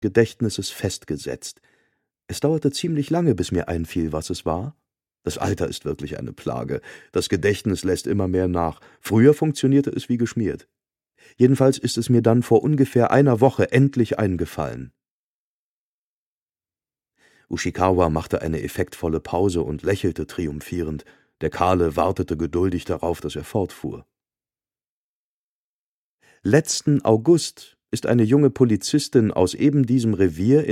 Gedächtnisses festgesetzt. Es dauerte ziemlich lange, bis mir einfiel, was es war. Das Alter ist wirklich eine Plage. Das Gedächtnis lässt immer mehr nach. Früher funktionierte es wie geschmiert. Jedenfalls ist es mir dann vor ungefähr einer Woche endlich eingefallen. Ushikawa machte eine effektvolle Pause und lächelte triumphierend. Der Kahle wartete geduldig darauf, dass er fortfuhr. Letzten August ist eine junge Polizistin aus eben diesem Revier